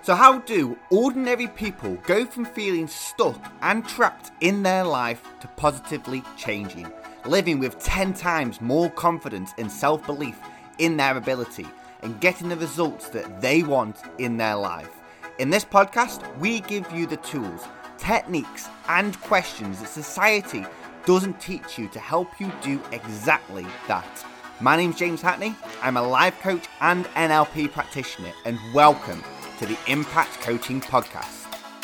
So how do ordinary people go from feeling stuck and trapped in their life to positively changing, living with 10 times more confidence and self-belief in their ability and getting the results that they want in their life? In this podcast, we give you the tools, techniques and questions that society doesn't teach you to help you do exactly that. My name's James Hatney, I'm a life coach and NLP practitioner, and welcome to the Impact Coaching Podcast.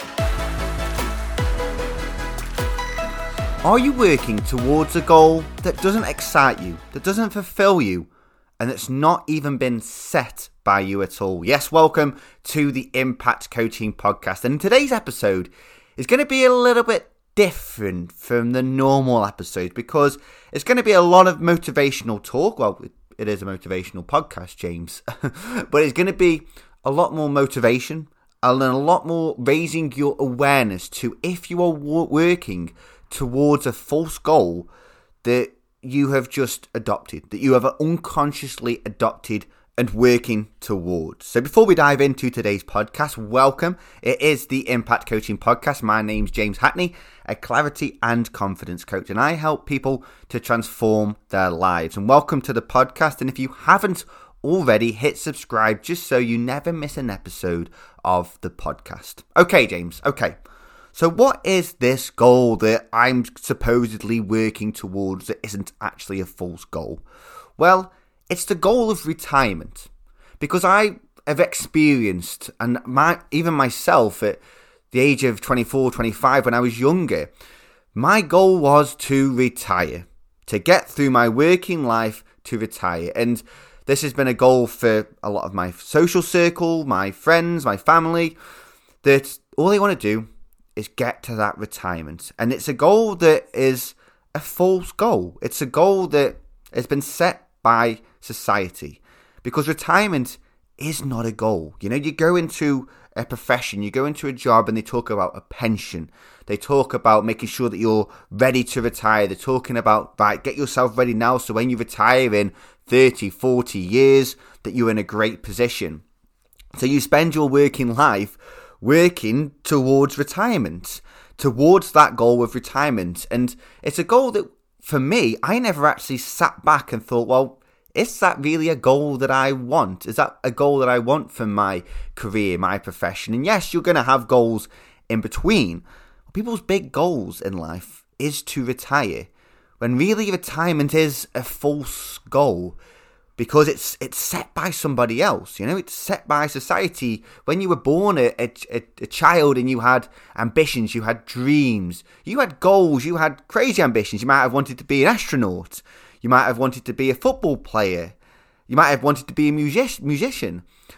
Are you working towards a goal that doesn't excite you, that doesn't fulfill you, and that's not even been set by you at all? Yes, welcome to the Impact Coaching Podcast. And in today's episode is going to be a little bit different from the normal episodes because it's going to be a lot of motivational talk. Well, it is a motivational podcast, James, but it's going to be a lot more motivation and a lot more raising your awareness to if you are working towards a false goal that you have just adopted, that you have unconsciously adopted and working towards. So before we dive into today's podcast, welcome. It is the Impact Coaching Podcast. My name's James Hatney, a clarity and confidence coach, and I help people to transform their lives. And welcome to the podcast. And if you haven't already, hit subscribe just so you never miss an episode of the podcast. Okay, James. Okay. So what is this goal that I'm supposedly working towards that isn't actually a false goal? Well, it's the goal of retirement, because I have experienced, and even myself at the age of 24, 25, when I was younger, my goal was to retire, to get through my working life to retire. And this has been a goal for a lot of my social circle, my friends, my family, that all they want to do is get to that retirement. And it's a goal that is a false goal. It's a goal that has been set by society, because retirement is not a goal. You know, you go into a profession, you go into a job, and they talk about a pension. They talk about making sure that you're ready to retire. They're talking about, right, get yourself ready now so when you retire in 30, 40 years, that you're in a great position. So you spend your working life working towards retirement, towards that goal of retirement. And it's a goal that, for me, I never actually sat back and thought, well, is that really a goal that I want? Is that a goal that I want for my career, my profession? And yes, you're going to have goals in between. People's big goals in life is to retire, when really retirement is a false goal, because it's set by somebody else. You know, it's set by society. When you were born a child and you had ambitions, you had dreams, you had goals, you had crazy ambitions. You might have wanted to be an astronaut. You might have wanted to be a football player. You might have wanted to be a musician.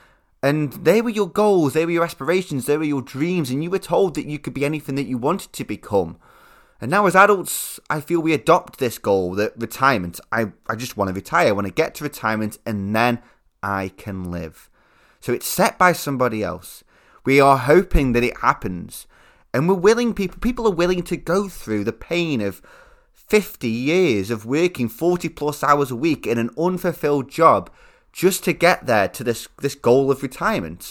And they were your goals, they were your aspirations, they were your dreams, and you were told that you could be anything that you wanted to become. And now as adults, I feel we adopt this goal, that retirement, I just want to retire. I want to get to retirement and then I can live. So it's set by somebody else. We are hoping that it happens. And people are willing to go through the pain of 50 years of working 40 plus hours a week in an unfulfilled job just to get there to this goal of retirement.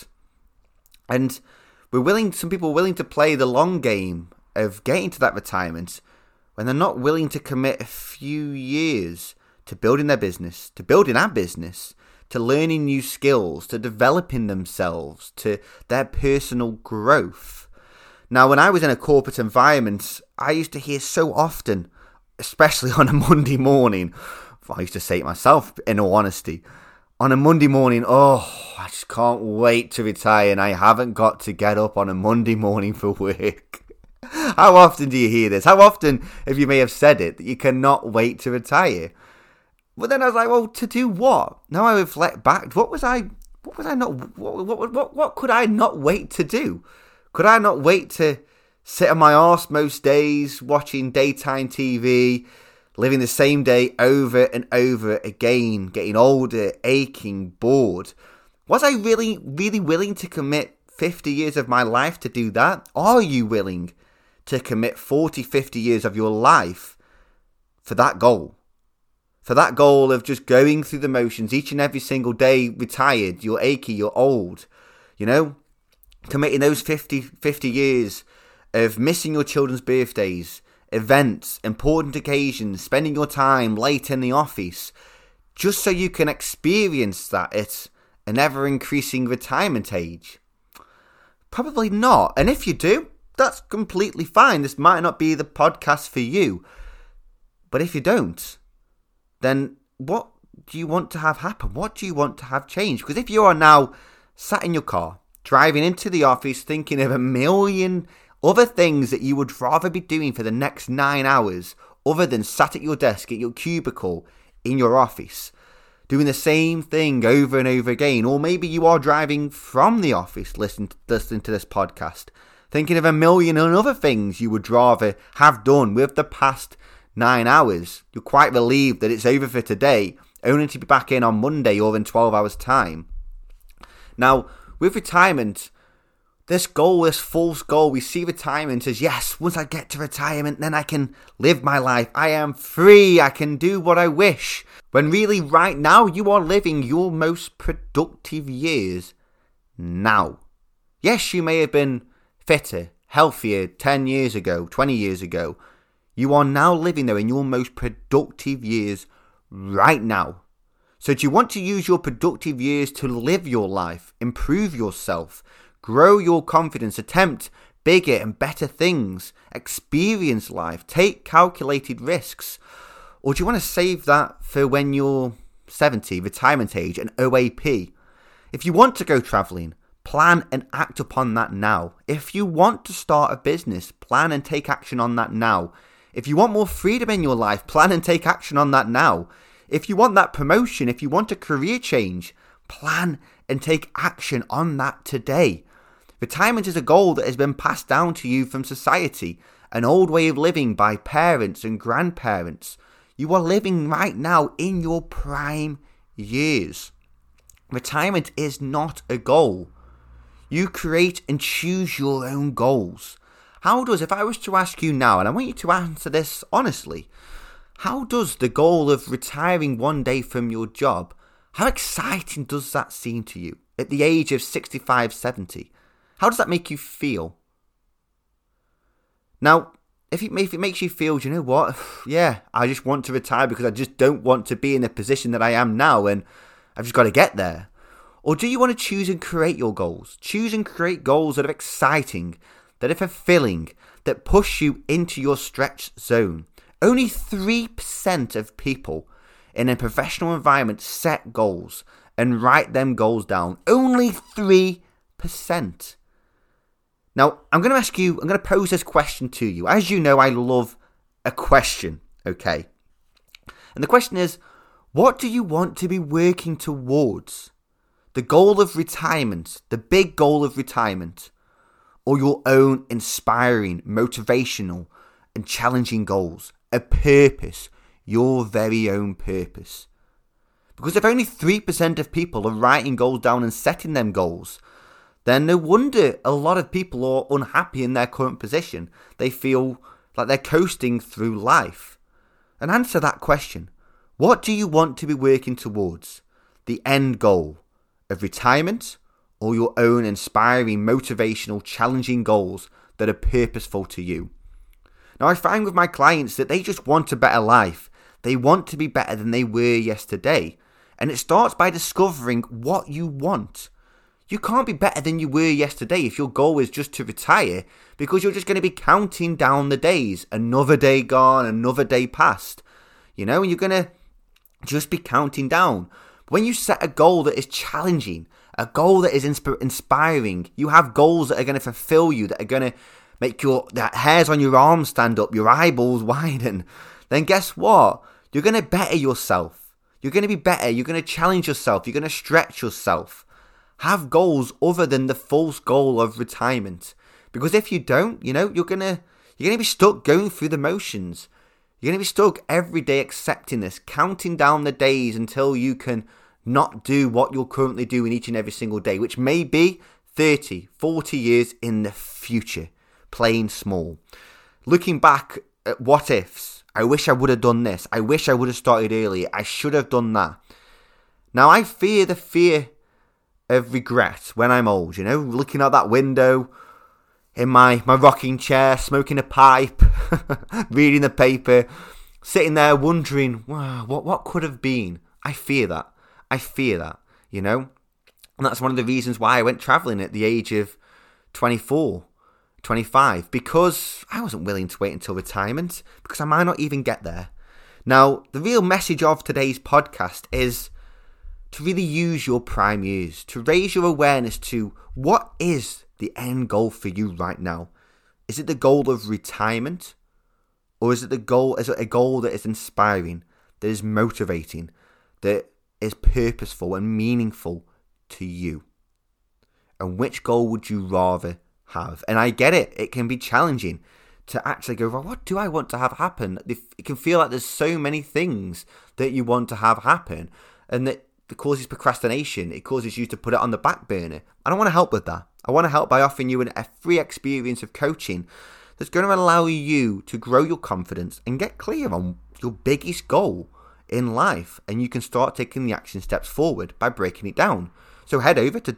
And some people are willing to play the long game of getting to that retirement when they're not willing to commit a few years to building their business, to building our business, to learning new skills, to developing themselves, to their personal growth. Now, when I was in a corporate environment, I used to hear so often, especially on a Monday morning, I used to say it myself, in all honesty, on a Monday morning, oh, I just can't wait to retire and I haven't got to get up on a Monday morning for work. How often do you hear this? How often have you may have said it, that you cannot wait to retire? But then I was like, well, to do what? Now I reflect back, what could I not wait to do? Could I not wait to sit on my arse most days, watching daytime TV, living the same day over and over again, getting older, aching, bored? Was I really, really willing to commit 50 years of my life to do that? Are you willing to commit 40, 50 years of your life for that goal? For that goal of just going through the motions each and every single day, retired, you're achy, you're old, you know? committing those 50 years of missing your children's birthdays, events, important occasions, spending your time late in the office, just so you can experience that at an ever-increasing retirement age? Probably not. And if you do, that's completely fine. This might not be the podcast for you. But if you don't, then what do you want to have happen? What do you want to have change? Because if you are now sat in your car, driving into the office, thinking of a million other things that you would rather be doing for the next 9 hours, other than sat at your desk, at your cubicle, in your office, doing the same thing over and over again, or maybe you are driving from the office listening to this podcast, thinking of a million and other things you would rather have done with the past 9 hours. You're quite relieved that it's over for today, only to be back in on Monday or in 12 hours' time. Now, with retirement, this false goal, we see retirement as, yes, once I get to retirement, then I can live my life. I am free. I can do what I wish. When really, right now, you are living your most productive years now. Yes, you may have been fitter, healthier 10 years ago, 20 years ago. You are now living there in your most productive years right now. So do you want to use your productive years to live your life, improve yourself, grow your confidence, attempt bigger and better things, experience life, take calculated risks? Or do you want to save that for when you're 70, retirement age, and OAP? If you want to go travelling, plan and act upon that now. If you want to start a business, plan and take action on that now. If you want more freedom in your life, plan and take action on that now. If you want that promotion, if you want a career change, plan and take action on that today. Retirement is a goal that has been passed down to you from society, an old way of living by parents and grandparents. You are living right now in your prime years. Retirement is not a goal. You create and choose your own goals. If I was to ask you now, and I want you to answer this honestly, how does the goal of retiring one day from your job, how exciting does that seem to you at the age of 65, 70? How does that make you feel? Now, if it makes you feel, you know what, yeah, I just want to retire because I just don't want to be in the position that I am now and I've just got to get there. Or do you want to choose and create your goals? Choose and create goals that are exciting, that are fulfilling, that push you into your stretch zone. Only 3% of people in a professional environment set goals and write them goals down. Only 3%. Now, I'm going to pose this question to you. As you know, I love a question, okay? And the question is, what do you want to be working towards? The goal of retirement, the big goal of retirement, or your own inspiring, motivational, and challenging goals? A purpose, your very own purpose. Because if only 3% of people are writing goals down and setting them goals, then no wonder a lot of people are unhappy in their current position. They feel like they're coasting through life. And answer that question. What do you want to be working towards? The end goal of retirement, or your own inspiring, motivational, challenging goals that are purposeful to you? Now, I find with my clients that they just want a better life. They want to be better than they were yesterday. And it starts by discovering what you want. You can't be better than you were yesterday if your goal is just to retire, because you're just going to be counting down the days. Another day gone, another day passed. And you're going to just be counting down. When you set a goal that is challenging, a goal that is inspiring, you have goals that are going to fulfill you, that are going to make the hairs on your arms stand up, your eyeballs widen, then guess what? You're going to better yourself. You're going to be better. You're going to challenge yourself. You're going to stretch yourself. Have goals other than the false goal of retirement. Because if you don't, you're going to be stuck going through the motions. You're going to be stuck every day accepting this, counting down the days until you can not do what you're currently doing each and every single day, which may be 30, 40 years in the future. Playing small. Looking back at what ifs. I wish I would have done this. I wish I would have started earlier. I should have done that. Now, I fear the fear of regret when I'm old, looking out that window in my rocking chair, smoking a pipe, reading the paper, sitting there wondering, wow, what could have been? I fear that, And that's one of the reasons why I went travelling at the age of 24, 25, because I wasn't willing to wait until retirement, because I might not even get there. Now, the real message of today's podcast is to really use your prime years, to raise your awareness to what is the end goal for you right now. Is it the goal of retirement? Or is it a goal that is inspiring, that is motivating, that is purposeful and meaningful to you? And which goal would you rather have? And I get it. It can be challenging to actually go, well, what do I want to have happen? It can feel like there's so many things that you want to have happen, and that it causes procrastination. It causes you to put it on the back burner. I don't want to help with that. I want to help by offering you a free experience of coaching that's going to allow you to grow your confidence and get clear on your biggest goal in life. And you can start taking the action steps forward by breaking it down. So head over to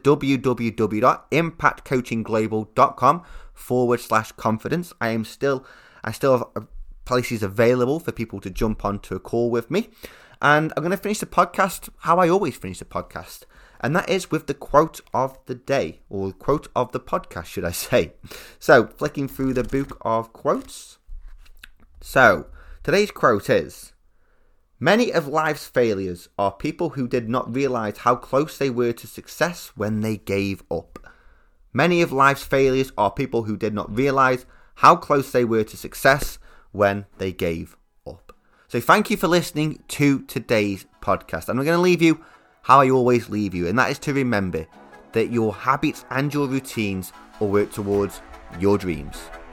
www.impactcoachingglobal.com/confidence. I still have places available for people to jump onto a call with me. And I'm going to finish the podcast how I always finish the podcast. And that is with the quote of the day, or quote of the podcast, should I say. So, flicking through the book of quotes. So, today's quote is, many of life's failures are people who did not realize how close they were to success when they gave up. Many of life's failures are people who did not realize how close they were to success when they gave up. So thank you for listening to today's podcast. And I'm going to leave you how I always leave you, and that is to remember that your habits and your routines will work towards your dreams.